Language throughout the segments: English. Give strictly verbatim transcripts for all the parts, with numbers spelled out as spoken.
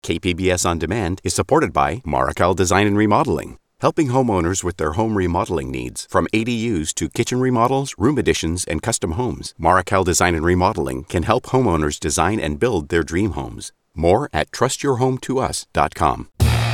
K P B S On Demand is supported by Marrocel Design and Remodeling, helping homeowners with their home remodeling needs. From A D Us to kitchen remodels, room additions, and custom homes, Marrocel Design and Remodeling can help homeowners design and build their dream homes. More at trust your home to us dot com.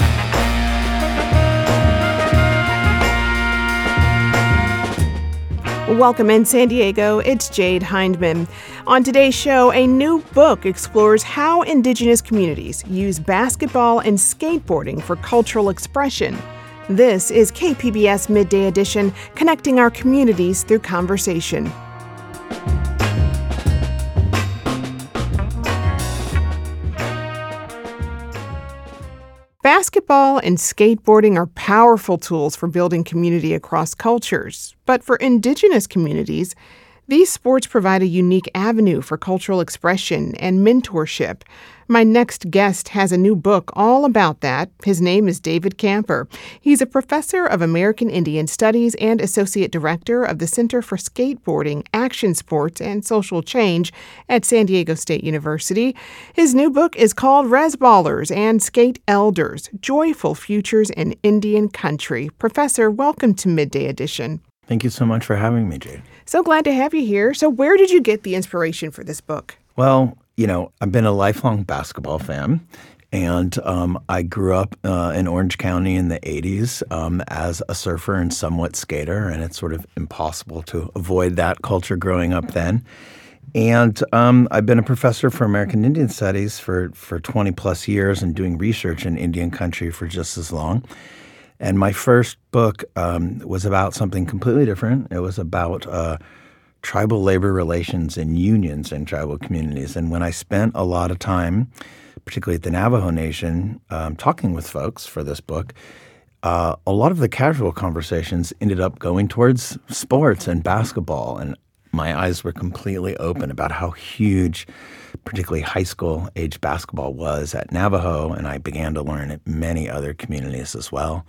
Welcome in San Diego, it's Jade Hindman. On today's show, a new book explores how Indigenous communities use basketball and skateboarding for cultural expression. This is K P B S Midday Edition, connecting our communities through conversation. Basketball and skateboarding are powerful tools for building community across cultures. But for Indigenous communities, these sports provide a unique avenue for cultural expression and mentorship. My next guest has a new book all about that. His name is David Camper. He's a professor of American Indian Studies and associate director of the Center for Skateboarding, Action Sports, and Social Change at San Diego State University. His new book is called Rezballers and Skate Elders, Joyful Futures in Indian Country. Professor, welcome to Midday Edition. Thank you so much for having me, Jade. So glad to have you here. So where did you get the inspiration for this book? Well, you know, I've been a lifelong basketball fan, and um, I grew up uh, in Orange County in the eighties um, as a surfer and somewhat skater, and it's sort of impossible to avoid that culture growing up then. And um, I've been a professor for American Indian Studies for, for twenty plus years and doing research in Indian country for just as long. And my first book um, was about something completely different. It was about uh, tribal labor relations and unions in tribal communities. And when I spent a lot of time, particularly at the Navajo Nation, um, talking with folks for this book, uh, a lot of the casual conversations ended up going towards sports and basketball. And my eyes were completely open about how huge, particularly high school age basketball was at Navajo, and I began to learn at many other communities as well.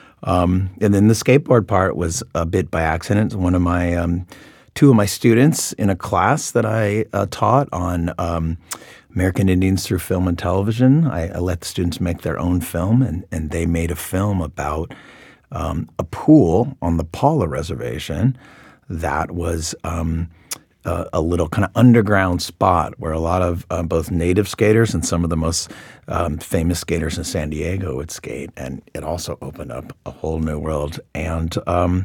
Um, and then the skateboard part was a bit by accident. One of my um, two of my students in a class that I uh, taught on um, American Indians through film and television, I, I let the students make their own film, and, and they made a film about um, a pool on the Paula Reservation that was um, a, a little kind of underground spot where a lot of uh, both native skaters and some of the most um, famous skaters in San Diego would skate. And it also opened up a whole new world. And um,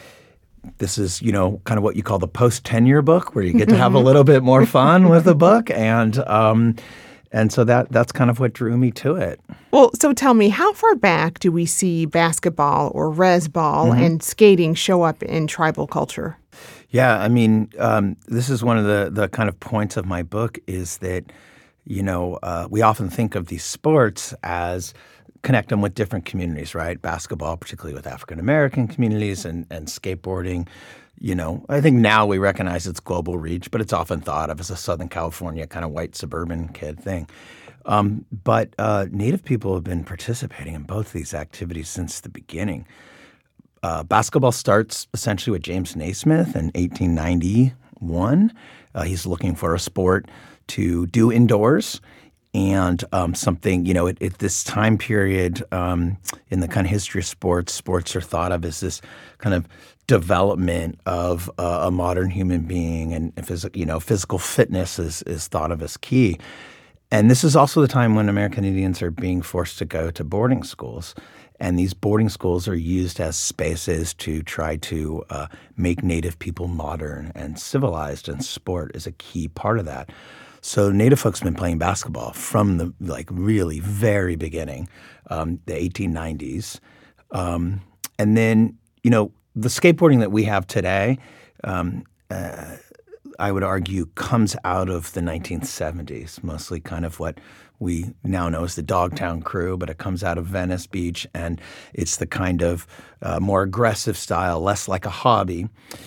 this is, you know, kind of what you call the post-tenure book, where you get to have a little bit more fun with the book. And um, and so that that's kind of what drew me to it. Well, so tell me, how far back do we see basketball or rezball mm-hmm. and skating show up in tribal culture? Yeah, I mean, um, this is one of the, the kind of points of my book is that, you know, uh, we often think of these sports as connect them with different communities, right? Basketball, particularly with African-American communities, and, and skateboarding. You know, I think now we recognize its global reach, but it's often thought of as a Southern California kind of white suburban kid thing. Um, but uh, Native people have been participating in both these activities since the beginning. Uh, basketball starts essentially with James Naismith in eighteen ninety-one. Uh, he's looking for a sport to do indoors. And um, something, you know, at, at this time period um, in the kind of history of sports, sports are thought of as this kind of development of uh, a modern human being, and phys- you know, physical fitness is, is thought of as key. And this is also the time when American Indians are being forced to go to boarding schools. And these boarding schools are used as spaces to try to uh, make Native people modern and civilized, and sport is a key part of that. So Native folks have been playing basketball from the like really very beginning, um, the eighteen nineties. Um, and then, you know, the skateboarding that we have today, um, uh, I would argue, comes out of the nineteen seventies, mostly kind of what we now know as the Dogtown crew, but it comes out of Venice Beach, and it's the kind of uh, more aggressive style, less like a hobby.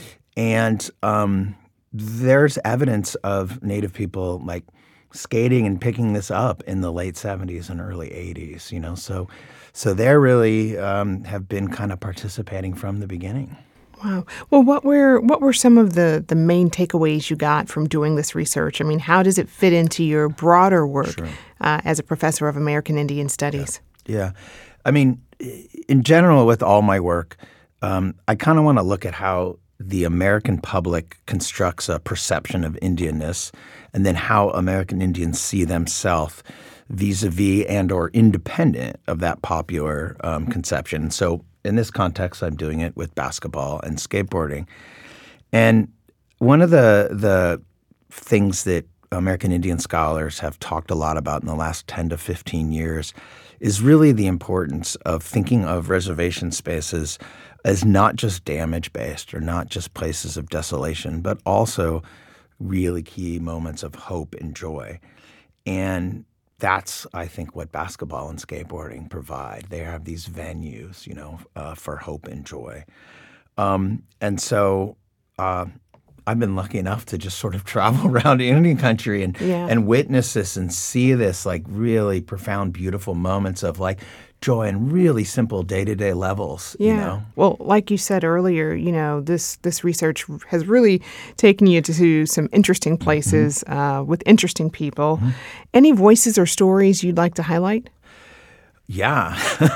And um, there's evidence of Native people like skating and picking this up in the late seventies and early eighties, you know, so so they really um, have been kind of participating from the beginning. Wow. Well, what were what were some of the, the main takeaways you got from doing this research? I mean, how does it fit into your broader work Sure. uh, as a professor of American Indian Studies? Yeah. yeah. I mean, in general, with all my work, um, I kind of want to look at how the American public constructs a perception of Indianness, and then how American Indians see themselves vis-a-vis and or independent of that popular um, conception. So in this context, I'm doing it with basketball and skateboarding. And one of the the things that American Indian scholars have talked a lot about in the last ten to fifteen years is really the importance of thinking of reservation spaces as not just damage-based or not just places of desolation, but also really key moments of hope and joy. And that's, I think, what basketball and skateboarding provide. They have these venues, you know, uh, for hope and joy. Um, and so uh, I've been lucky enough to just sort of travel around Indian country and Yeah. and witness this and see this like really profound, beautiful moments of like joy in really simple day-to-day levels, Yeah. you know? Well, like you said earlier, you know, this this research has really taken you to some interesting places Mm-hmm. uh, with interesting people. Any voices or stories you'd like to highlight? Yeah,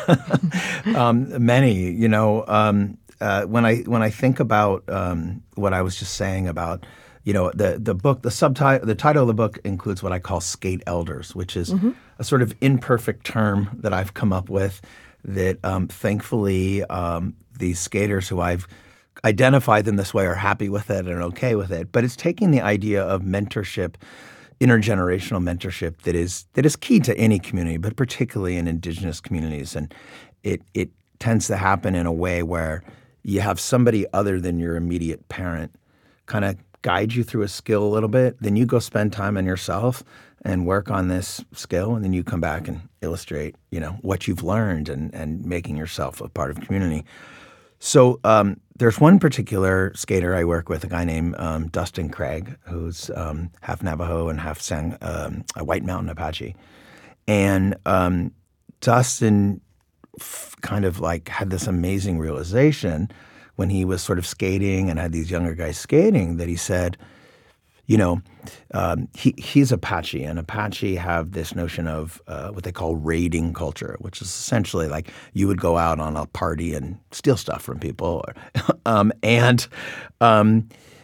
um, many. You know, um, uh, when I when I think about um, what I was just saying about, you know, the the book, the subtitle, the title of the book includes what I call skate elders, which is a sort of imperfect term that I've come up with. That um, thankfully um, these skaters who I've identified in this way are happy with it and okay with it. But it's taking the idea of mentorship, intergenerational mentorship that is that is key to any community, but particularly in indigenous communities. And it it tends to happen in a way where you have somebody other than your immediate parent kind of guide you through a skill a little bit. Then you go spend time on yourself and work on this skill, and then you come back and illustrate, you know, what you've learned and and making yourself a part of community. So um, there's one particular skater I work with, a guy named um, Dustin Craig, who's um, half Navajo and half Sang, um, a White Mountain Apache. And um, Dustin f- kind of like had this amazing realization when he was sort of skating and had these younger guys skating that he said, you know, um, he, he's Apache, and Apache have this notion of uh, what they call raiding culture, which is essentially like you would go out on a party and steal stuff from people. um, and um,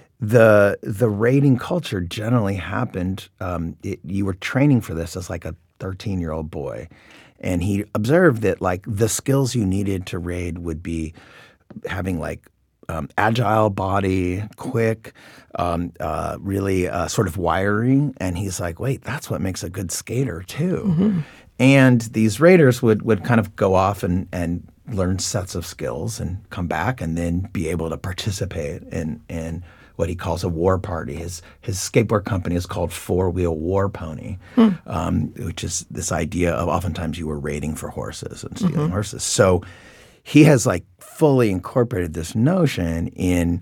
the the raiding culture generally happened, um, it, you were training for this as like a thirteen-year-old boy. And he observed that like the skills you needed to raid would be having like Um, agile body, quick, um, uh, really uh, sort of wiring. And he's like, wait, that's what makes a good skater too. Mm-hmm. And these raiders would would kind of go off and, and learn sets of skills and come back and then be able to participate in, in what he calls a war party. His his skateboard company is called Four Wheel War Pony, mm. um, which is this idea of oftentimes you were raiding for horses and stealing mm-hmm. horses. So he has like fully incorporated this notion in,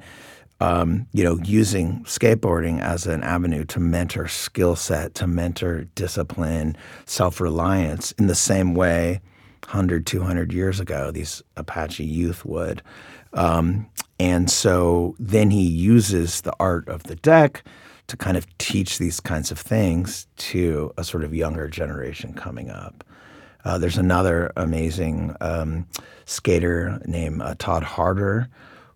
um, you know, using skateboarding as an avenue to mentor skill set, to mentor discipline, self-reliance in the same way one hundred, two hundred years ago these Apache youth would. Um, and so then he uses the art of the deck to kind of teach these kinds of things to a sort of younger generation coming up. Uh, there's another amazing um, skater named uh, Todd Harder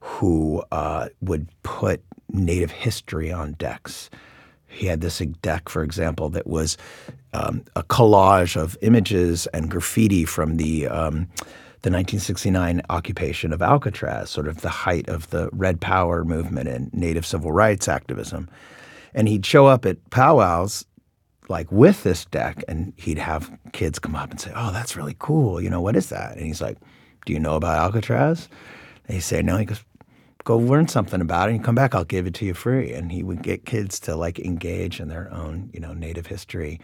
who uh, would put Native history on decks. He had this deck, for example, that was um, a collage of images and graffiti from the um, the nineteen sixty-nine occupation of Alcatraz, sort of the height of the Red Power movement and Native civil rights activism. And he'd show up at powwows like with this deck, and he'd have kids come up and say, oh, that's really cool. You know, what is that? And he's like, do you know about Alcatraz? And he say, no. He goes, go learn something about it and come back, I'll give it to you free. And he would get kids to like engage in their own, you know, Native history,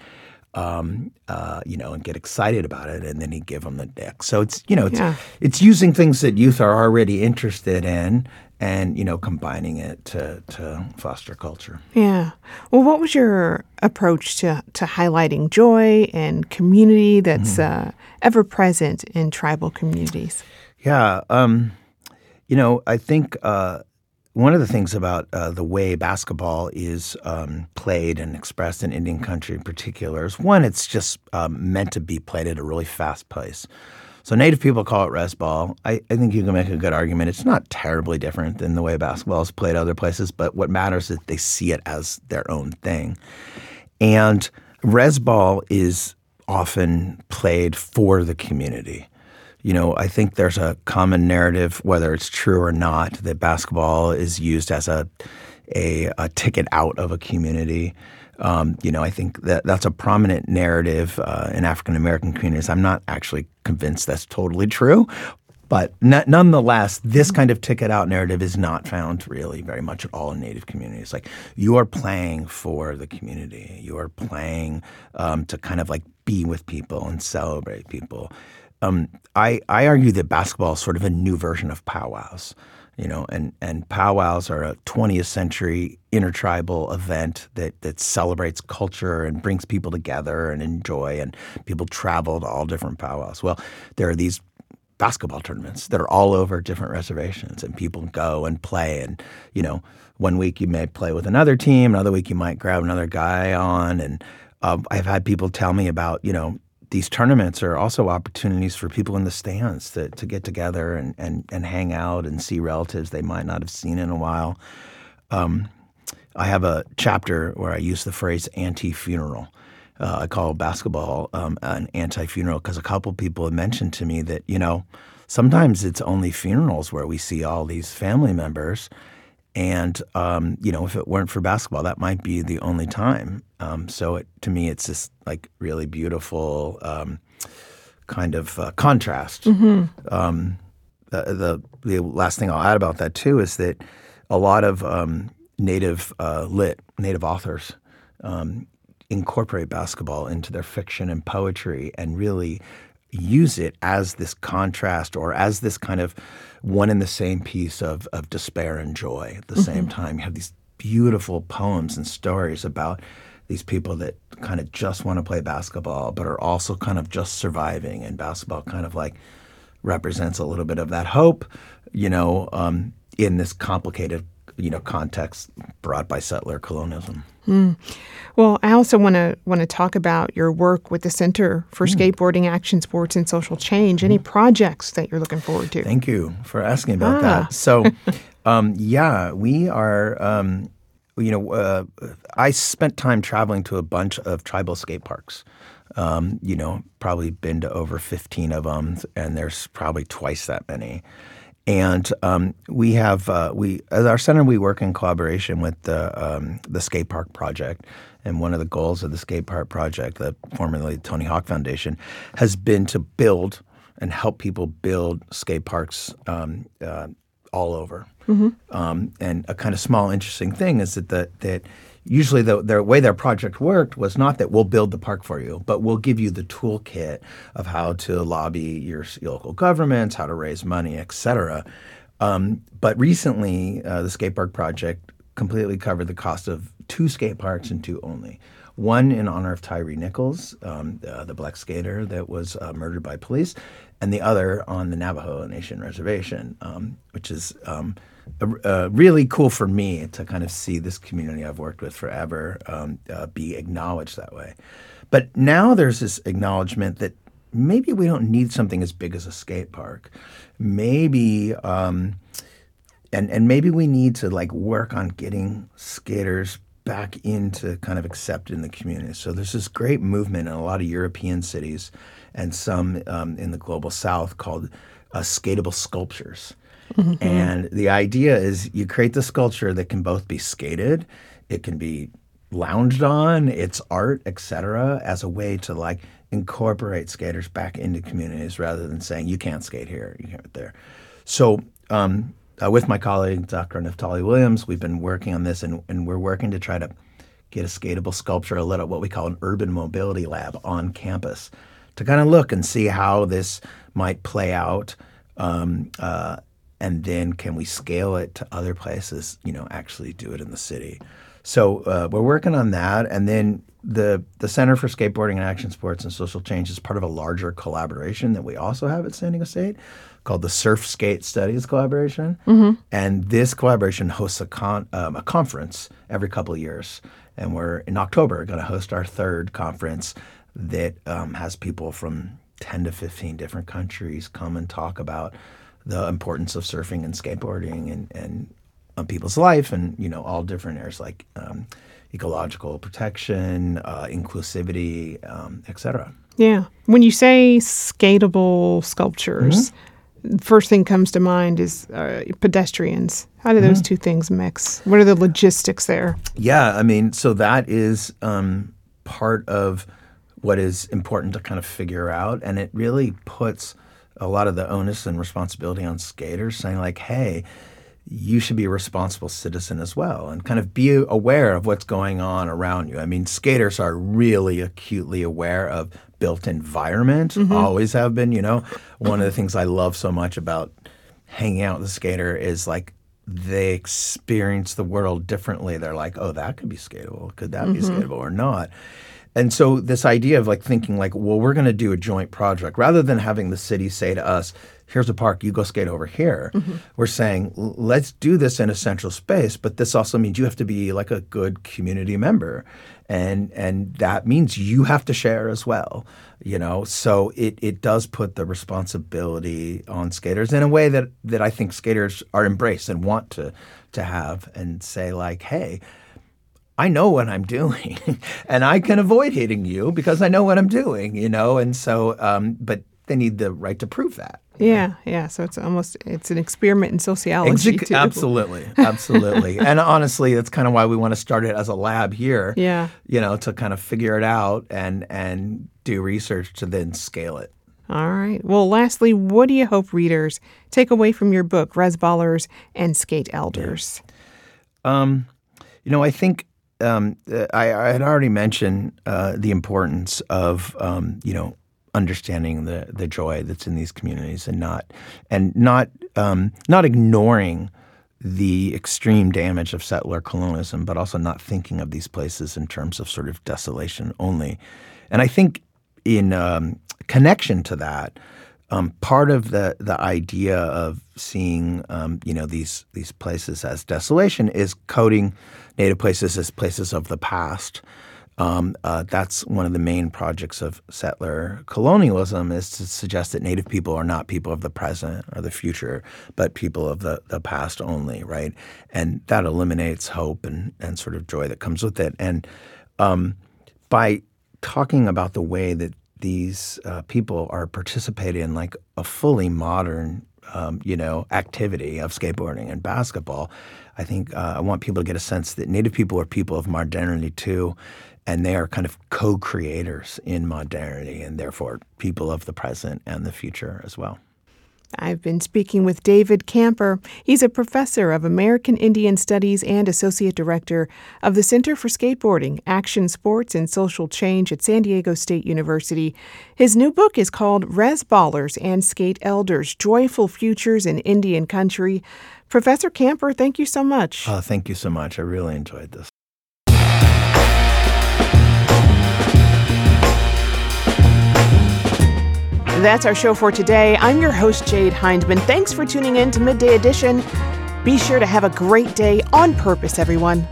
um, uh, you know, and get excited about it. And then he'd give them the deck. So it's, you know, it's, Yeah. it's using things that youth are already interested in and, you know, combining it to, to foster culture. Yeah. Well, what was your approach to, to highlighting joy and community that's mm-hmm. uh, ever present in tribal communities? Yeah. Um, You know, I think uh, one of the things about uh, the way basketball is um, played and expressed in Indian country in particular is, one, it's just um, meant to be played at a really fast pace. So Native people call it res ball. I, I think you can make a good argument. It's not terribly different than the way basketball is played other places, but what matters is they see it as their own thing. And res ball is often played for the community. You know, I think there's a common narrative, whether it's true or not, that basketball is used as a a, a ticket out of a community. Um, you know, I think that that's a prominent narrative uh, in African American communities. I'm not actually convinced that's totally true, but n- nonetheless, this kind of ticket out narrative is not found really very much at all in Native communities. Like, you are playing for the community. You are playing um, to kind of like be with people and celebrate people. Um, I, I argue that basketball is sort of a new version of powwows, you know, and, and powwows are a twentieth century intertribal event that, that celebrates culture and brings people together and enjoy, and people travel to all different powwows. Well, there are these basketball tournaments that are all over different reservations, and people go and play. And, you know, one week you may play with another team, another week you might grab another guy on. And um, I've had people tell me about, you know, these tournaments are also opportunities for people in the stands to, to get together and, and, and hang out and see relatives they might not have seen in a while. Um, I have a chapter where I use the phrase anti-funeral. Uh, I call basketball um, an anti-funeral because a couple people have mentioned to me that, you know, sometimes it's only funerals where we see all these family members. And, um, you know, if it weren't for basketball, that might be the only time. Um, so it, to me, it's this like really beautiful um, kind of uh, contrast. Mm-hmm. Um, the, the the last thing I'll add about that, too, is that a lot of um, native uh, lit, native authors um, incorporate basketball into their fiction and poetry and really use it as this contrast or as this kind of one and the same piece of, of despair and joy at the mm-hmm. same time. You have these beautiful poems and stories about these people that kind of just want to play basketball but are also kind of just surviving, and basketball kind of like represents a little bit of that hope, you know, um, in this complicated, you know, context brought by settler colonialism. Mm. Well, I also want to want to talk about your work with the Center for mm. Skateboarding, Action Sports, and Social Change. Any mm. projects that you're looking forward to? Thank you for asking about ah. that. So, um, yeah, we are, um, you know, uh, I spent time traveling to a bunch of tribal skate parks. Um, you know, probably been to over fifteen of them, and there's probably twice that many. And um, we have uh, we at our center we work in collaboration with the um, the Skate Park Project, and one of the goals of the Skate Park Project, the formerly Tony Hawk Foundation, has been to build and help people build skate parks um, uh, all over. Mm-hmm. Um, and a kind of small interesting thing is that the, that usually the, the way their project worked was not that we'll build the park for you, but we'll give you the toolkit of how to lobby your, your local governments, how to raise money, et cetera. Um, but recently, uh, the Skate Park Project completely covered the cost of two skate parks and two only. One in honor of Tyree Nichols, um, the, the black skater that was uh, murdered by police, and the other on the Navajo Nation reservation, um, which is um, a, a really cool for me to kind of see this community I've worked with forever um, uh, be acknowledged that way. But now there's this acknowledgement that maybe we don't need something as big as a skate park. Maybe, um, and and maybe we need to like work on getting skaters back into kind of accepted in the community. So there's this great movement in a lot of European cities and some um, in the global south called uh, skatable sculptures. Mm-hmm. And the idea is you create the sculpture that can both be skated, it can be lounged on, it's art, et cetera, as a way to like incorporate skaters back into communities rather than saying you can't skate here, you can't there. So um, Uh, with my colleague, Doctor Naftali Williams, we've been working on this, and, and we're working to try to get a skatable sculpture, a little what we call an urban mobility lab on campus, to kind of look and see how this might play out, um, uh, and then can we scale it to other places, you know, actually do it in the city. So uh, we're working on that, and then the the Center for Skateboarding and Action Sports and Social Change is part of a larger collaboration that we also have at San Diego State called the Surf Skate Studies Collaboration. Mm-hmm. And this collaboration hosts a, con, um, a conference every couple of years. And we're, in October, going to host our third conference that um, has people from ten to fifteen different countries come and talk about the importance of surfing and skateboarding and, and on people's life and, you know, all different areas like um, ecological protection, uh, inclusivity, um, et cetera. Yeah. When you say skatable sculptures, mm-hmm. first thing comes to mind is uh, pedestrians. How do those mm-hmm. two things mix? What are the logistics there? Yeah, I mean, so that is um, part of what is important to kind of figure out, and it really puts a lot of the onus and responsibility on skaters, saying like, hey, you should be a responsible citizen as well and kind of be aware of what's going on around you. I mean, skaters are really acutely aware of built environment, mm-hmm. always have been, you know. One of the things I love so much about hanging out with a skater is like they experience the world differently. They're like, oh, that could be skatable. Could that mm-hmm. be skatable or not? And so this idea of like thinking like, well, we're going to do a joint project rather than having the city say to us, here's a park, you go skate over here. Mm-hmm. We're saying, let's do this in a central space, but this also means you have to be like a good community member. And and that means you have to share as well, you know. So it it does put the responsibility on skaters in a way that that I think skaters are embraced and want to to have and say like, hey, I know what I'm doing, and I can avoid hitting you because I know what I'm doing, you know. And so, um, but they need the right to prove that. Yeah, know? yeah. So it's almost it's an experiment in sociology Ex- too. Absolutely, absolutely. And honestly, that's kind of why we want to start it as a lab here. Yeah, you know, to kind of figure it out and and do research to then scale it. All right. Well, lastly, what do you hope readers take away from your book, Resballers and Skate Elders? Yeah. Um, you know, I think. Um, I, I had already mentioned uh, the importance of um, you know understanding the the joy that's in these communities and not and not um, not ignoring the extreme damage of settler colonialism, but also not thinking of these places in terms of sort of desolation only. And I think in um, connection to that, um, part of the the idea of seeing um, you know these these places as desolation is coding Native places as places of the past. Um, uh, that's one of the main projects of settler colonialism is to suggest that Native people are not people of the present or the future, but people of the, the past only, right? And that eliminates hope and, and sort of joy that comes with it. And um, by talking about the way that these uh, people are participating in like a fully modern Um, you know, activity of skateboarding and basketball, I think uh, I want people to get a sense that Native people are people of modernity too, and they are kind of co-creators in modernity and therefore people of the present and the future as well. I've been speaking with David Camper. He's a professor of American Indian Studies and associate director of the Center for Skateboarding, Action Sports, and Social Change at San Diego State University. His new book is called Resballers and Skate Elders, Joyful Futures in Indian Country. Professor Camper, thank you so much. Uh, thank you so much. I really enjoyed this. That's our show for today. I'm your host, Jade Hindman. Thanks for tuning in to Midday Edition. Be sure to have a great day on purpose, everyone.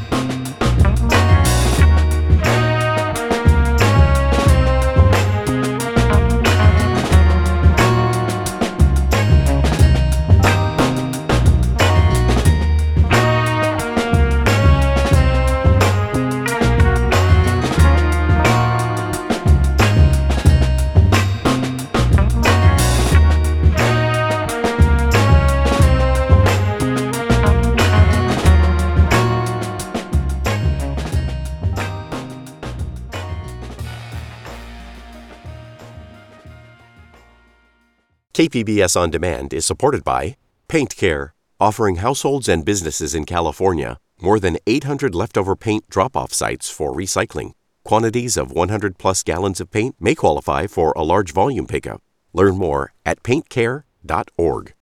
K P B S On Demand is supported by Paint Care, offering households and businesses in California more than eight hundred leftover paint drop-off sites for recycling. Quantities of one hundred plus gallons of paint may qualify for a large volume pickup. Learn more at paint care dot org.